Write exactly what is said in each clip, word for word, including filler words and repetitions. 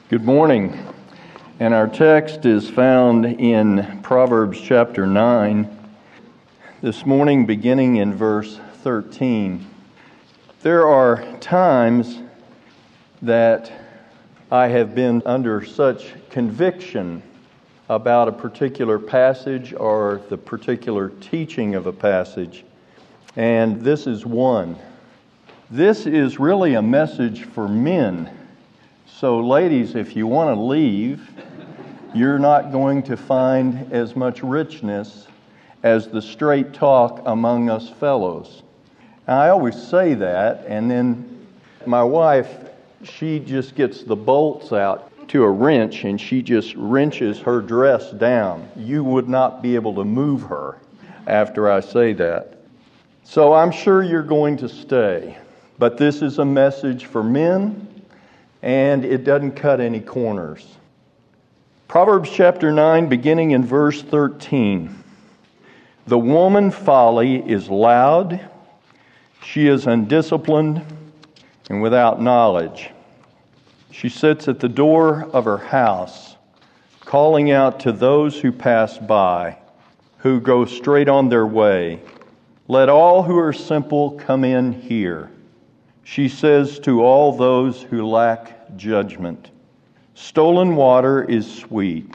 Good morning, and our text is found in Proverbs chapter nine, this morning beginning in verse thirteen. There are times that I have been under such conviction about a particular passage or the particular teaching of a passage, and this is one. This is really a message for men. So ladies, if you want to leave, you're not going to find as much richness as the straight talk among us fellows. Now, I always say that, and then my wife, she just gets the bolts out to a wrench and she just wrenches her dress down. You would not be able to move her after I say that. So I'm sure you're going to stay. But this is a message for men, and it doesn't cut any corners. Proverbs chapter nine, beginning in verse thirteen. The woman folly is loud, she is undisciplined and without knowledge. She sits at the door of her house, calling out to those who pass by, who go straight on their way. Let all who are simple come in here. She says to all those who lack judgment, stolen water is sweet.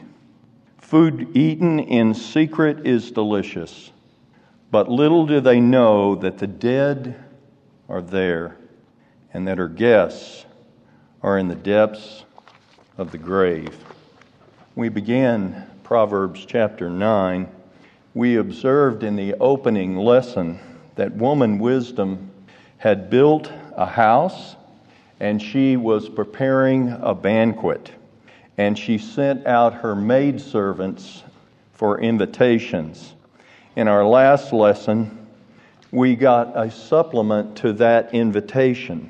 Food eaten in secret is delicious. But little do they know that the dead are there and that her guests are in the depths of the grave. We began Proverbs chapter nine. We observed in the opening lesson that woman wisdom had built a house, and she was preparing a banquet, and she sent out her maidservants for invitations. In our last lesson, we got a supplement to that invitation.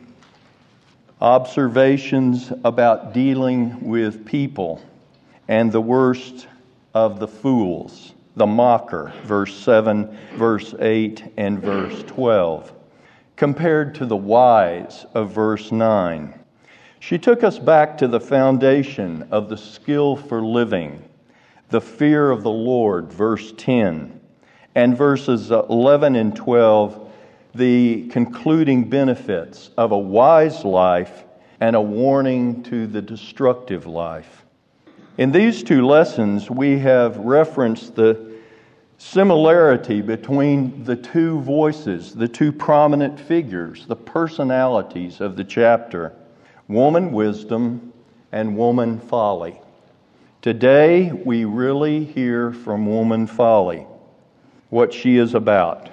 Observations about dealing with people and the worst of the fools, the mocker, verse seven, verse eight, and verse twelve. Compared to the wise of verse nine. She took us back to the foundation of the skill for living, the fear of the Lord, verse ten, and verses eleven and twelve, the concluding benefits of a wise life and a warning to the destructive life. In these two lessons, we have referenced the similarity between the two voices, the two prominent figures, the personalities of the chapter, woman wisdom and woman folly. Today, we really hear from woman folly, what she is about.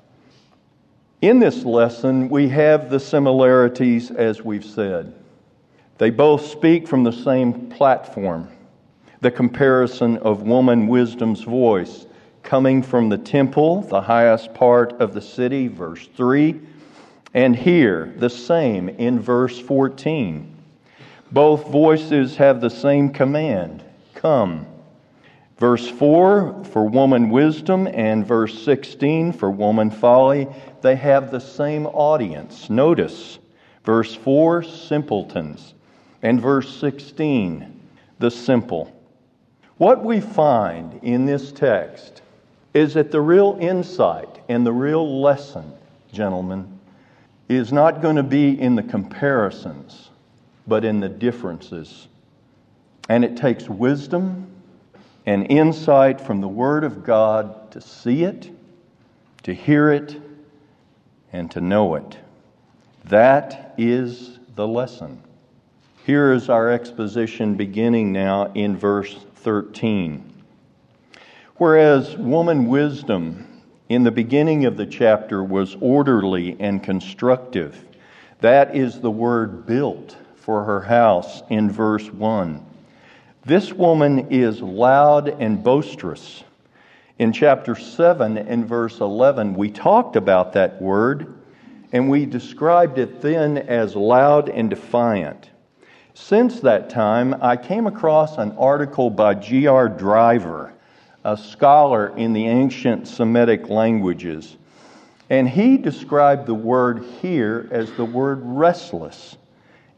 In this lesson, we have the similarities as we've said. They both speak from the same platform, the comparison of woman wisdom's voice, coming from the temple, the highest part of the city, verse three, and here, the same in verse fourteen. Both voices have the same command, come. Verse four for woman wisdom and verse sixteen for woman folly, they have the same audience. Notice, verse four, simpletons, and verse sixteen, the simple. What we find in this text is that the real insight and the real lesson, gentlemen, is not going to be in the comparisons, but in the differences. And it takes wisdom and insight from the Word of God to see it, to hear it, and to know it. That is the lesson. Here is our exposition beginning now in verse thirteen. Whereas woman wisdom in the beginning of the chapter was orderly and constructive, that is the word built for her house in verse one. This woman is loud and boisterous. In chapter seven and verse eleven, we talked about that word, and we described it then as loud and defiant. Since that time, I came across an article by G R Driver, a scholar in the ancient Semitic languages. And he described the word here as the word restless.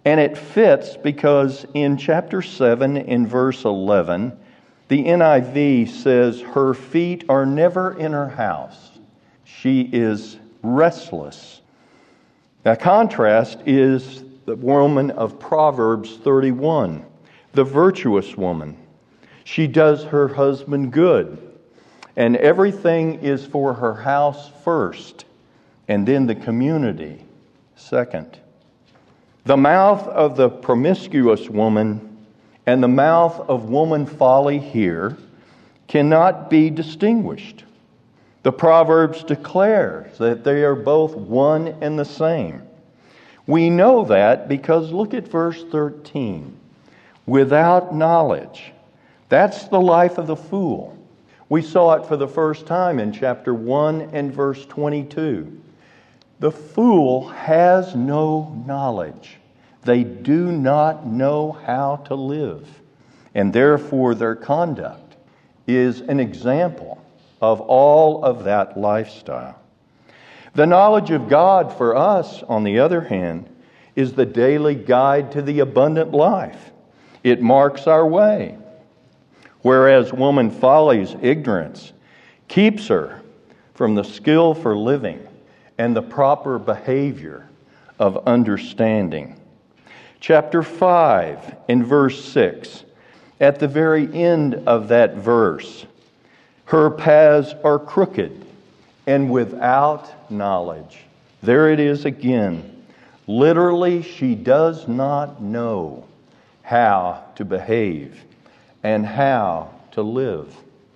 And it fits because in chapter seven, in verse eleven, the N I V says, her feet are never in her house. She is restless. The contrast is the woman of Proverbs thirty-one, the virtuous woman. She does her husband good, and everything is for her house first, and then the community second. The mouth of the promiscuous woman and the mouth of woman folly here cannot be distinguished. The Proverbs declare that they are both one and the same. We know that because look at verse thirteen. Without knowledge. That's the life of the fool. We saw it for the first time in chapter one and verse twenty-two. The fool has no knowledge. They do not know how to live. And therefore their conduct is an example of all of that lifestyle. The knowledge of God for us, on the other hand, is the daily guide to the abundant life. It marks our way. Whereas woman folly's ignorance keeps her from the skill for living and the proper behavior of understanding. Chapter five in verse six, at the very end of that verse, her paths are crooked and without knowledge. There it is again. Literally, she does not know how to behave and how to live.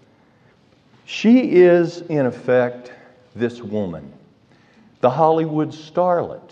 She is, in effect, this woman, the Hollywood starlet.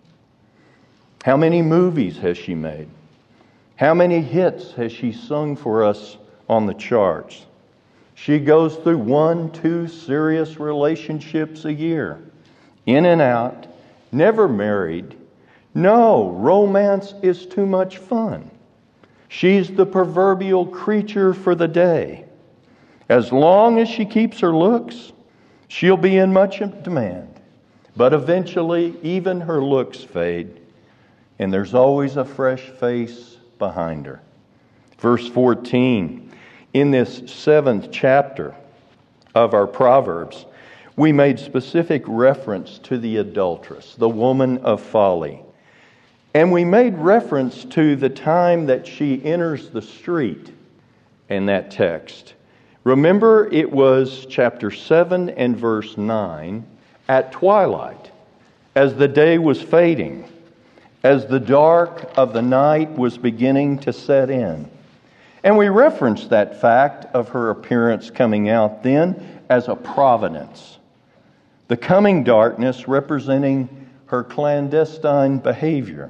How many movies has she made? How many hits has she sung for us on the charts? She goes through one, two serious relationships a year, in and out, never married. No, romance is too much fun. She's the proverbial creature for the day. As long as she keeps her looks, she'll be in much demand. But eventually, even her looks fade, and there's always a fresh face behind her. Verse fourteen, in this seventh chapter of our Proverbs, we made specific reference to the adulteress, the woman of folly. And we made reference to the time that she enters the street in that text. Remember, it was chapter seven and verse nine, at twilight, as the day was fading, as the dark of the night was beginning to set in. And we referenced that fact of her appearance coming out then as a providence. The coming darkness representing her clandestine behavior.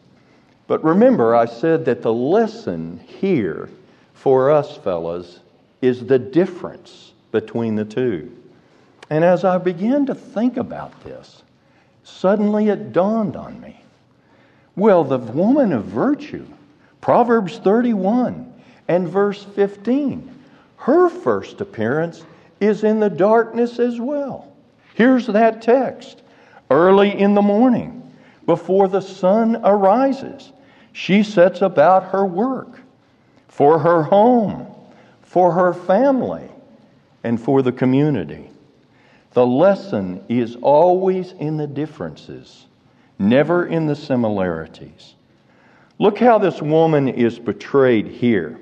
But remember, I said that the lesson here for us, fellas, is the difference between the two. And as I began to think about this, suddenly it dawned on me. Well, the woman of virtue, Proverbs thirty-one and verse fifteen, her first appearance is in the darkness as well. Here's that text. Early in the morning, before the sun arises, she sets about her work for her home, for her family, and for the community. The lesson is always in the differences, never in the similarities. Look how this woman is portrayed here.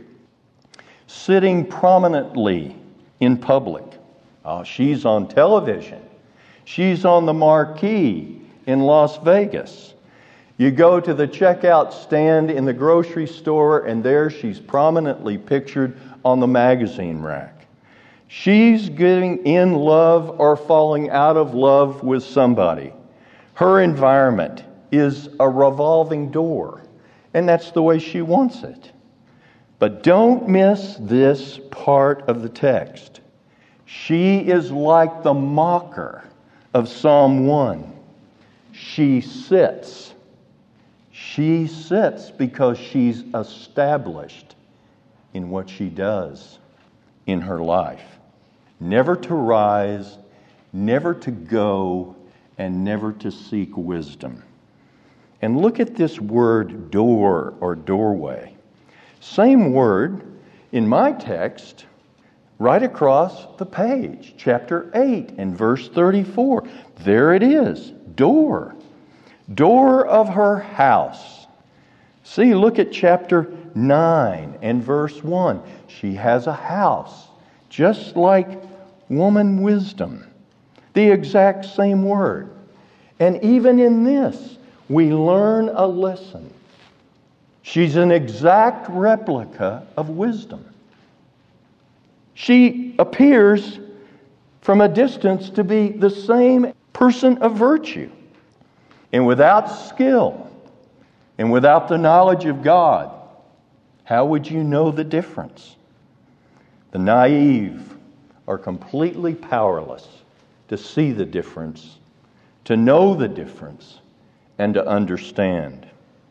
Sitting prominently in public. Oh, she's on television. She's on the marquee in Las Vegas. You go to the checkout stand in the grocery store, and there she's prominently pictured on the magazine rack. She's getting in love or falling out of love with somebody. Her environment is a revolving door, and that's the way she wants it. But don't miss this part of the text. She is like the mocker of Psalm one. She sits. She sits because she's established in what she does in her life. Never to rise, never to go, and never to seek wisdom. And look at this word door or doorway. Same word in my text right across the page, chapter eight and verse thirty-four. There it is, door. Door of her house. See, look at chapter nine and verse one. She has a house, just like woman wisdom. The exact same word. And even in this, we learn a lesson. She's an exact replica of wisdom. She appears from a distance to be the same person of virtue. And without skill and without the knowledge of God, how would you know the difference? The naive are completely powerless to see the difference, to know the difference, and to understand.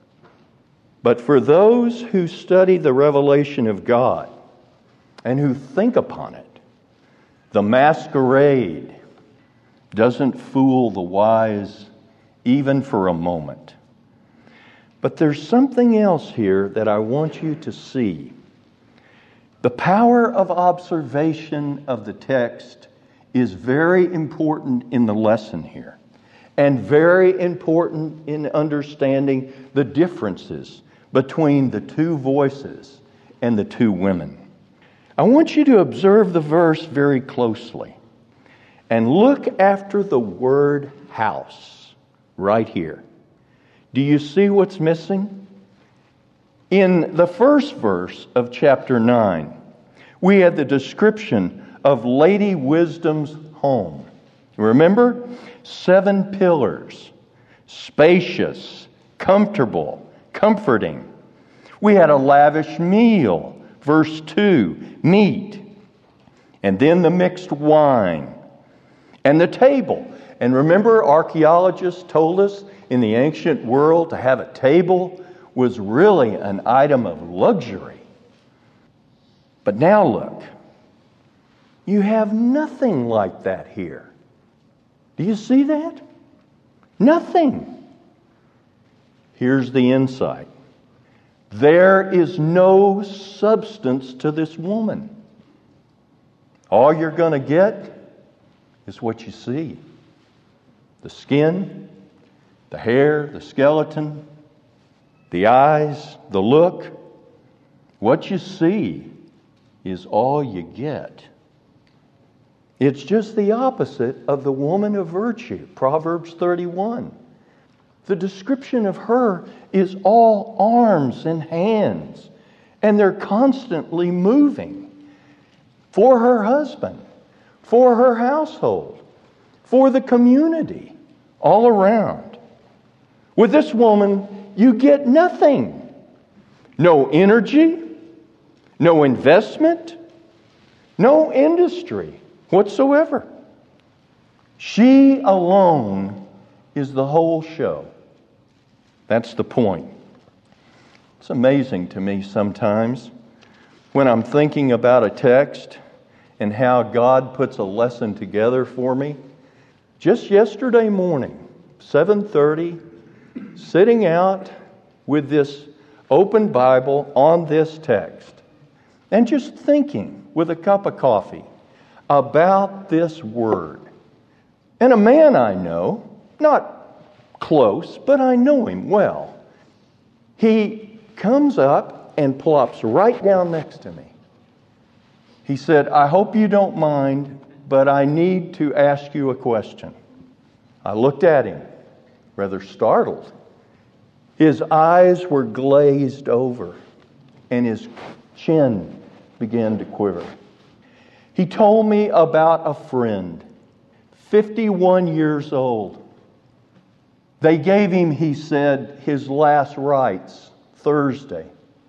But for those who study the revelation of God and who think upon it, the masquerade doesn't fool the wise even for a moment. But there's something else here that I want you to see. The power of observation of the text is very important in the lesson here, and very important in understanding the differences between the two voices and the two women. I want you to observe the verse very closely and look after the word house right here. Do you see what's missing? In the first verse of chapter nine, we had the description of Lady Wisdom's home. Remember? Seven pillars, spacious, comfortable, comforting. We had a lavish meal, verse two, meat, and then the mixed wine, and the table. And remember, archaeologists told us in the ancient world to have a table was really an item of luxury. But now look, you have nothing like that here. Do you see that? Nothing. Here's the insight. There is no substance to this woman. All you're going to get is what you see. The skin, the hair, the skeleton, the eyes, the look. What you see is all you get. It's just the opposite of the woman of virtue, Proverbs thirty-one. The description of her is all arms and hands, and they're constantly moving for her husband, for her household, for the community, all around. With this woman, you get nothing. No energy, no investment, no industry whatsoever. She alone is the whole show. That's the point. It's amazing to me sometimes when I'm thinking about a text and how God puts a lesson together for me. Just yesterday morning, seven thirty, sitting out with this open Bible on this text and just thinking with a cup of coffee about this word. And a man I know, not close, but I know him well, he comes up and plops right down next to me. He said, "I hope you don't mind, but I need to ask you a question." I looked at him, rather startled. His eyes were glazed over, and his chin began to quiver. He told me about a friend, fifty-one years old. They gave him, he said, his last rites Thursday.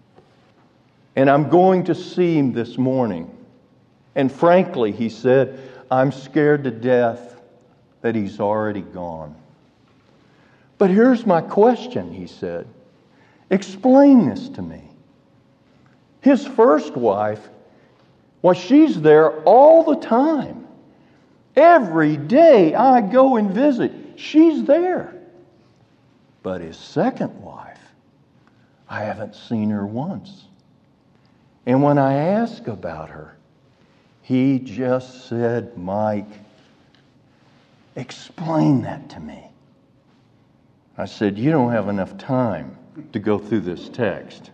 And I'm going to see him this morning. And frankly, he said, I'm scared to death that he's already gone. But here's my question, he said. Explain this to me. His first wife, well, she's there all the time. Every day I go and visit, she's there. But his second wife, I haven't seen her once. And when I asked about her, he just said, Mike, explain that to me. I said, you don't have enough time to go through this text.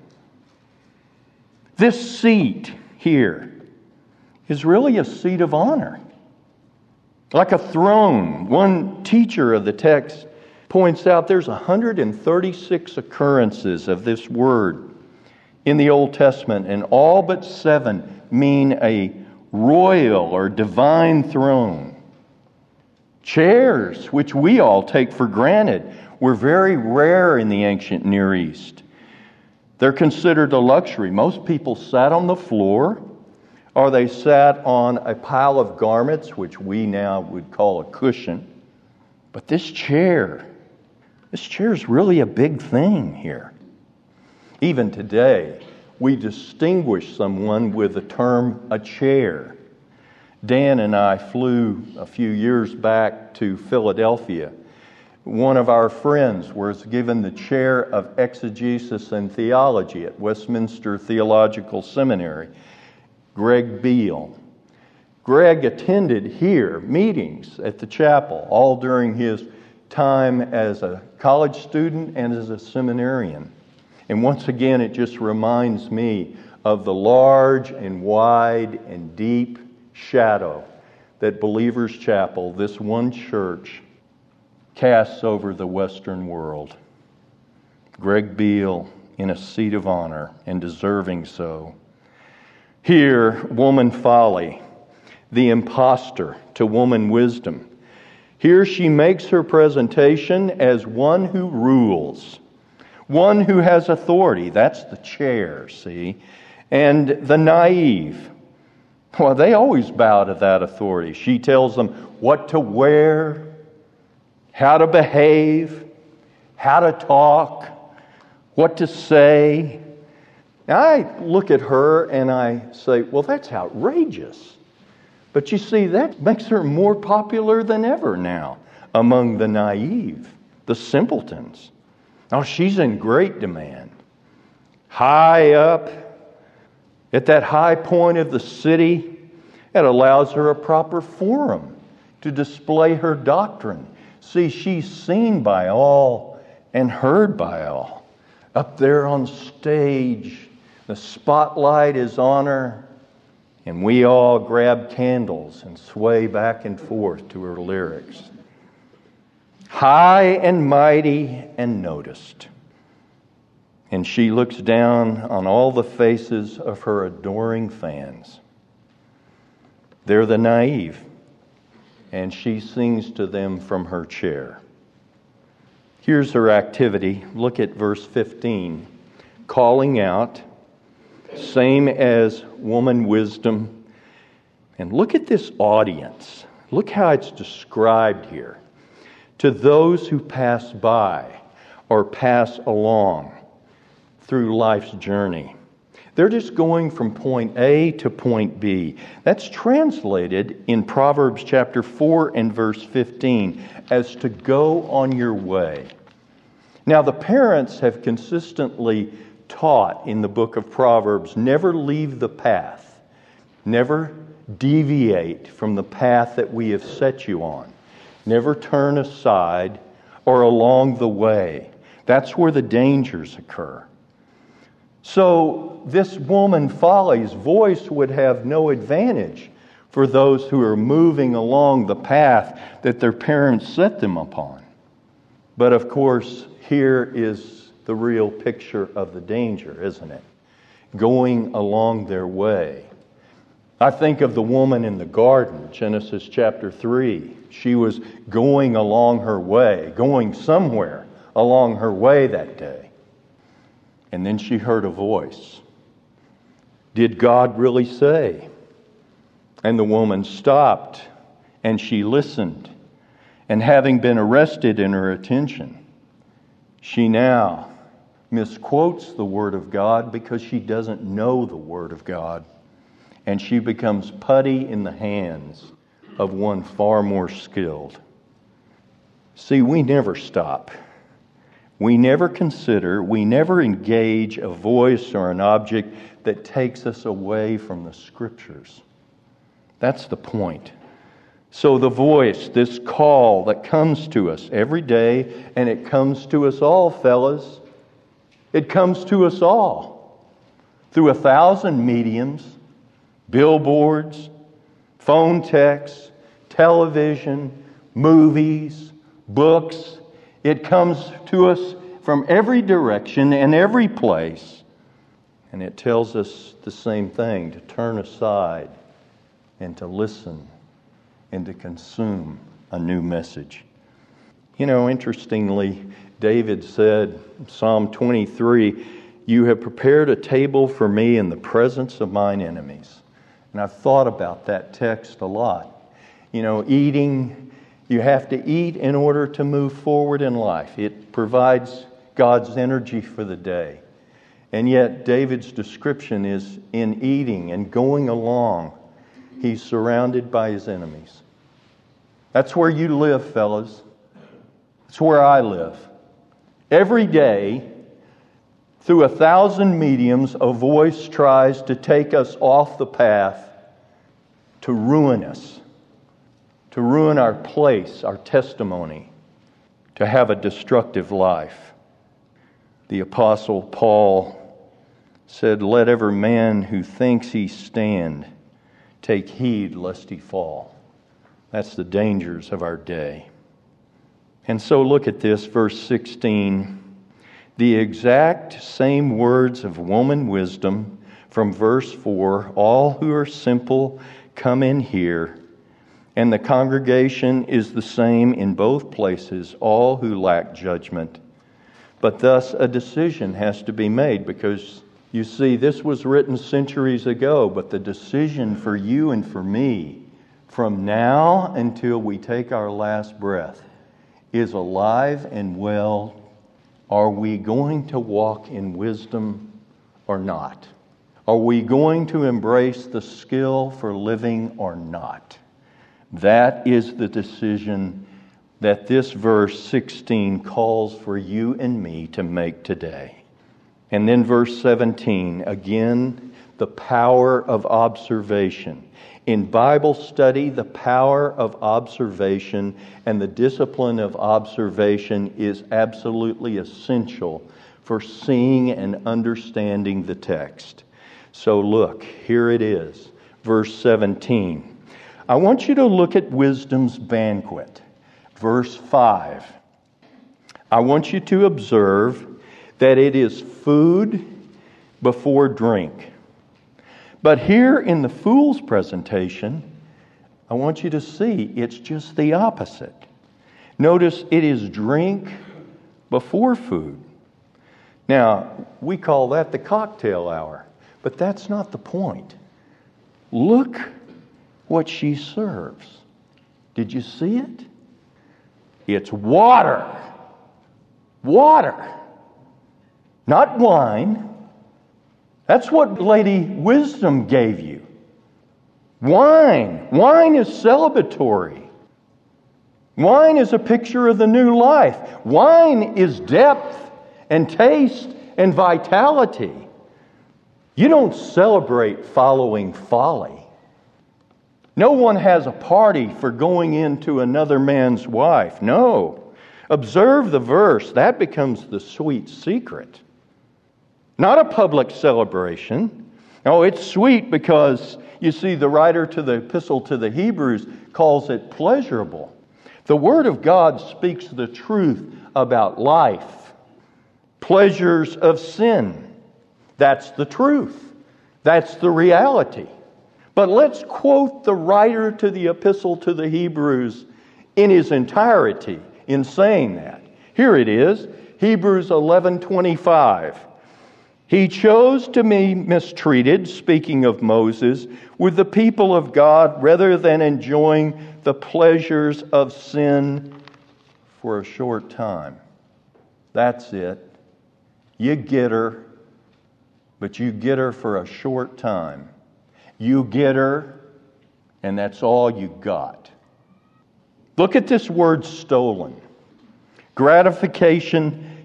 This seat here is really a seat of honor, like a throne. One teacher of the text points out there's one hundred thirty-six occurrences of this word in the Old Testament, and all but seven mean a royal or divine throne. Chairs, which we all take for granted, were very rare in the ancient Near East. They're considered a luxury. Most people sat on the floor, or they sat on a pile of garments, which we now would call a cushion. But this chair, this chair is really a big thing here. Even today, we distinguish someone with the term a chair. Dan and I flew a few years back to Philadelphia. One of our friends was given the chair of exegesis and theology at Westminster Theological Seminary, Greg Beale. Greg attended here meetings at the chapel all during his time as a college student and as a seminarian. And once again, it just reminds me of the large and wide and deep shadow that Believers Chapel, this one church, casts over the Western world. Greg Beale in a seat of honor, and deserving so. Here, woman folly, the impostor to woman wisdom. Here she makes her presentation as one who rules, one who has authority. That's the chair, see? And the naive, well, they always bow to that authority. She tells them what to wear, how to behave, how to talk, what to say. Now, I look at her and I say, well, that's outrageous. But you see, that makes her more popular than ever now among the naive, the simpletons. Oh, she's in great demand. High up, at that high point of the city, it allows her a proper forum to display her doctrine. See, she's seen by all and heard by all. Up there on stage, the spotlight is on her, and we all grab candles and sway back and forth to her lyrics. High and mighty and noticed. And she looks down on all the faces of her adoring fans. They're the naive, and she sings to them from her chair. Here's her activity. Look at verse fifteen. Calling out, same as woman wisdom. And look at this audience. Look how it's described here. To those who pass by or pass along through life's journey. They're just going from point A to point B. That's translated in Proverbs chapter four and verse fifteen as to go on your way. Now, the parents have consistently taught in the book of Proverbs, never leave the path. Never deviate from the path that we have set you on. Never turn aside or along the way. That's where the dangers occur. So this woman folly's voice would have no advantage for those who are moving along the path that their parents set them upon. But of course, here is the real picture of the danger, isn't it? Going along their way. I think of the woman in the garden, Genesis chapter three. She was going along her way, going somewhere along her way that day. And then she heard a voice. Did God really say? And the woman stopped and she listened. And having been arrested in her attention, she now misquotes the Word of God because she doesn't know the Word of God. And she becomes putty in the hands of one far more skilled. See, we never stop We never consider, we never engage a voice or an object that takes us away from the Scriptures. That's the point. So the voice, this call that comes to us every day, and it comes to us all, fellas. It comes to us all through a thousand mediums, billboards, phone texts, television, movies, books. It comes to us from every direction and every place. And it tells us the same thing, to turn aside and to listen and to consume a new message. You know, interestingly, David said, Psalm twenty-three, "You have prepared a table for me in the presence of mine enemies." And I've thought about that text a lot. You know, eating, you have to eat in order to move forward in life. It provides God's energy for the day. And yet, David's description is in eating and going along, he's surrounded by his enemies. That's where you live, fellas. That's where I live. Every day, through a thousand mediums, a voice tries to take us off the path, to ruin us, to ruin our place, our testimony, to have a destructive life. The Apostle Paul said, "Let every man who thinks he stand take heed lest he fall." That's the dangers of our day. And so look at this, verse sixteen. The exact same words of woman wisdom from verse four. All who are simple come in here. And the congregation is the same in both places, all who lack judgment. But thus a decision has to be made, because you see, this was written centuries ago, but the decision for you and for me from now until we take our last breath is alive and well. Are we going to walk in wisdom or not? Are we going to embrace the skill for living or not? That is the decision that this verse sixteen calls for you and me to make today. And then verse seventeen, again, the power of observation. In Bible study, the power of observation and the discipline of observation is absolutely essential for seeing and understanding the text. So look, here it is, verse seventeen. I want you to look at wisdom's banquet. Verse five. I want you to observe that it is food before drink. But here in the fool's presentation, I want you to see it's just the opposite. Notice it is drink before food. Now, we call that the cocktail hour, but that's not the point. Look what she serves. Did you see it? It's water. Water. Not wine. That's what Lady Wisdom gave you. Wine. Wine is celebratory. Wine is a picture of the new life. Wine is depth and taste and vitality. You don't celebrate following folly. No one has a party for going into another man's wife. No. Observe the verse. That becomes the sweet secret. Not a public celebration. No, it's sweet because, you see, the writer to the epistle to the Hebrews calls it pleasurable. The Word of God speaks the truth about life. Pleasures of sin. That's the truth. That's the reality. But let's quote the writer to the epistle to the Hebrews in his entirety in saying that. Here it is, Hebrews eleven twenty-five. He chose to be mistreated, speaking of Moses, with the people of God rather than enjoying the pleasures of sin for a short time. That's it. You get her, but you get her for a short time. You get her, and that's all you got. Look at this word stolen. Gratification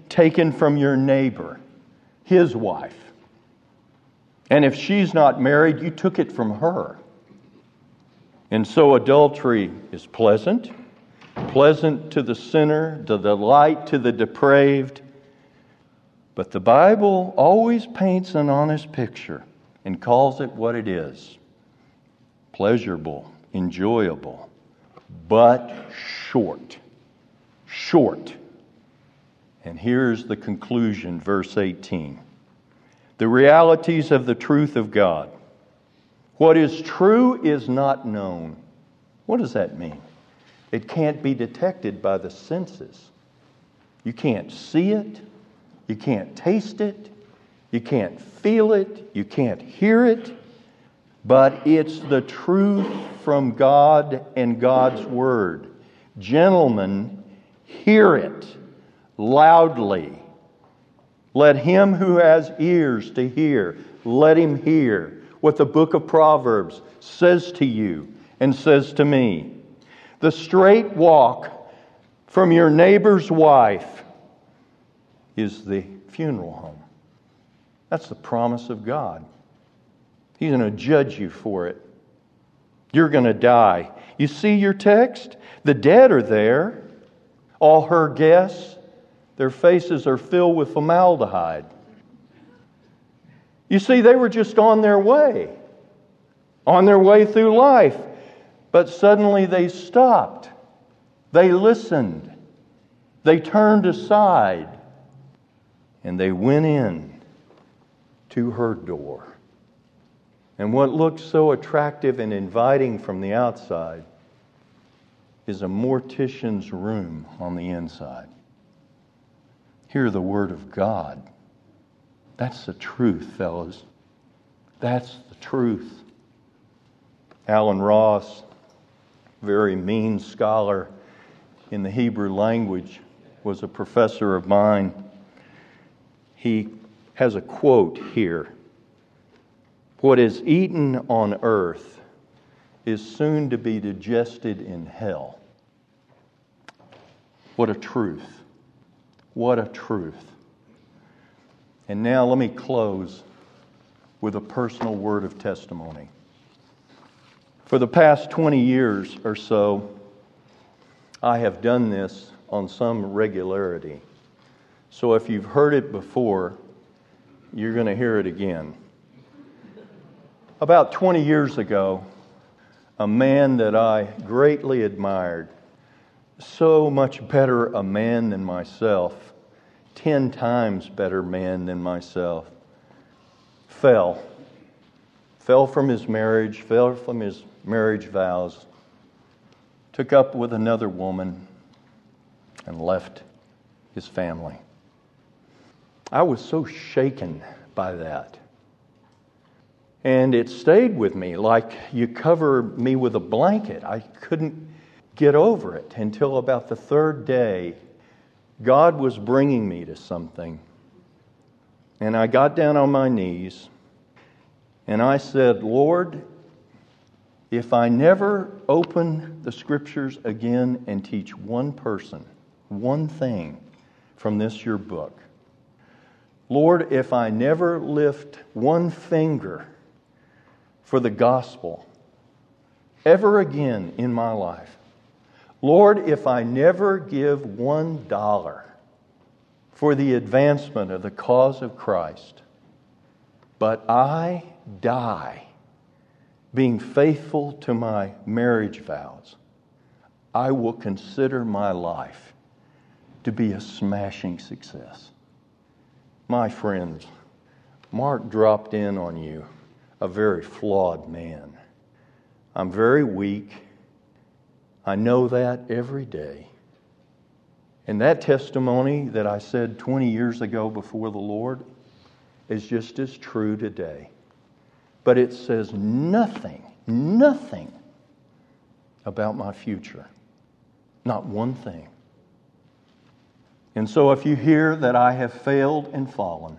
taken from your neighbor, his wife. And if she's not married, you took it from her. And so adultery is pleasant, pleasant to the sinner, to the light, to the depraved. But the Bible always paints an honest picture and calls it what it is. Pleasurable, enjoyable, but short. Short. And here's the conclusion, verse eighteen. The realities of the truth of God. What is true is not known. What does that mean? It can't be detected by the senses. You can't see it. You can't taste it. You can't feel it. You can't hear it. But it's the truth from God and God's Word. Gentlemen, hear it loudly. Let him who has ears to hear, let him hear what the book of Proverbs says to you and says to me. The straight walk from your neighbor's wife is the funeral home. That's the promise of God. He's going to judge you for it. You're going to die. You see your text? The dead are there. All her guests, their faces are filled with formaldehyde. You see, they were just on their way, on their way through life. But suddenly they stopped. They listened. They turned aside. And they went in to her door. And what looked so attractive and inviting from the outside is a mortician's room on the inside. Hear the Word of God. That's the truth, fellas. That's the truth. Alan Ross, very mean scholar in the Hebrew language, was a professor of mine. He has a quote here. What is eaten on earth is soon to be digested in hell. What a truth. What a truth. And now let me close with a personal word of testimony. For the past twenty years or so, I have done this on some regularity. So if you've heard it before, you're going to hear it again. About twenty years ago, a man that I greatly admired, so much better a man than myself, ten times better man than myself, fell. Fell from his marriage, fell from his marriage vows, took up with another woman, and left his family. I was so shaken by that. And it stayed with me like you cover me with a blanket. I couldn't get over it until about the third day. God was bringing me to something. And I got down on my knees and I said, Lord, if I never open the Scriptures again and teach one person, one thing from this your book, Lord, if I never lift one finger for the gospel ever again in my life, Lord, if I never give one dollar for the advancement of the cause of Christ, but I die being faithful to my marriage vows, I will consider my life to be a smashing success. My friends, Mark dropped in on you, a very flawed man. I'm very weak. I know that every day. And that testimony that I said twenty years ago before the Lord is just as true today. But it says nothing, nothing about my future. Not one thing. And so if you hear that I have failed and fallen,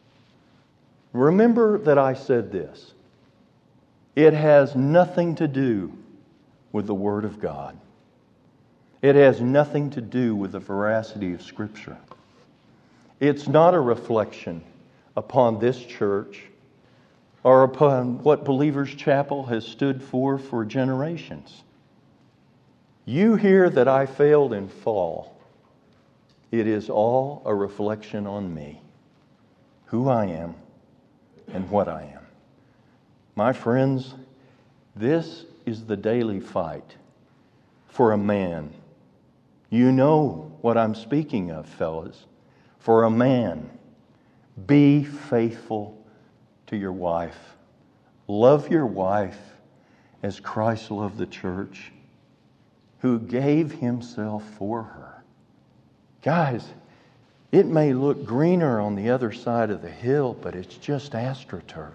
remember that I said this. It has nothing to do with the Word of God. It has nothing to do with the veracity of Scripture. It's not a reflection upon this church or upon what Believers Chapel has stood for for generations. You hear that I failed and fall. It is all a reflection on me, who I am and what I am. My friends, this is the daily fight for a man. You know what I'm speaking of, fellas. For a man, be faithful to your wife. Love your wife as Christ loved the church, who gave himself for her. Guys, it may look greener on the other side of the hill, but it's just AstroTurf.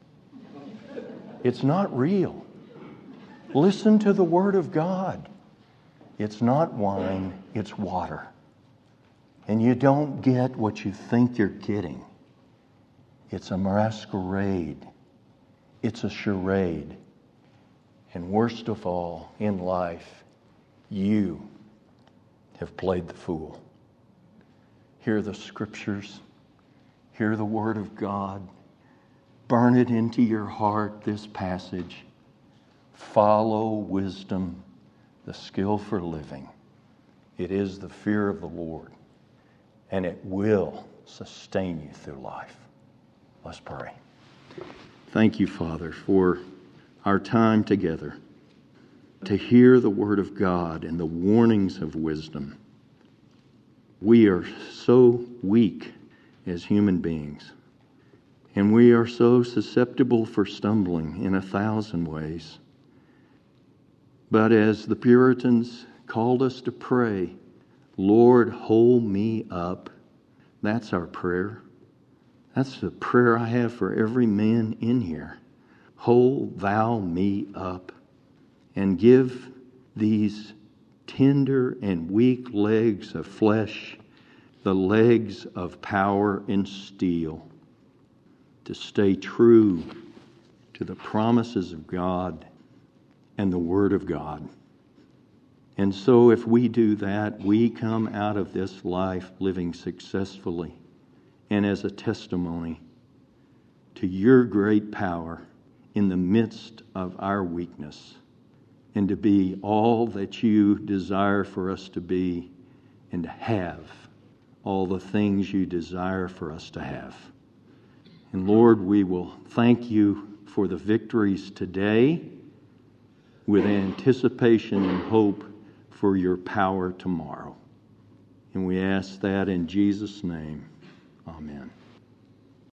It's not real. Listen to the Word of God. It's not wine, it's water. And you don't get what you think you're getting. It's a masquerade. It's a charade. And worst of all, in life, you have played the fool. Hear the Scriptures. Hear the Word of God. Burn it into your heart, this passage. Follow wisdom, the skill for living. It is the fear of the Lord, and it will sustain you through life. Let's pray. Thank you, Father, for our time together to hear the Word of God and the warnings of wisdom. We are so weak as human beings, and we are so susceptible for stumbling in a thousand ways. But as the Puritans called us to pray, Lord, hold me up. That's our prayer. That's the prayer I have for every man in here. Hold thou me up and give these tender and weak legs of flesh the legs of power and steel to stay true to the promises of God and the Word of God. And so if we do that, we come out of this life living successfully and as a testimony to your great power in the midst of our weakness, and to be all that you desire for us to be and to have all the things you desire for us to have. And Lord, we will thank you for the victories today with anticipation and hope for your power tomorrow. And we ask that in Jesus' name. Amen.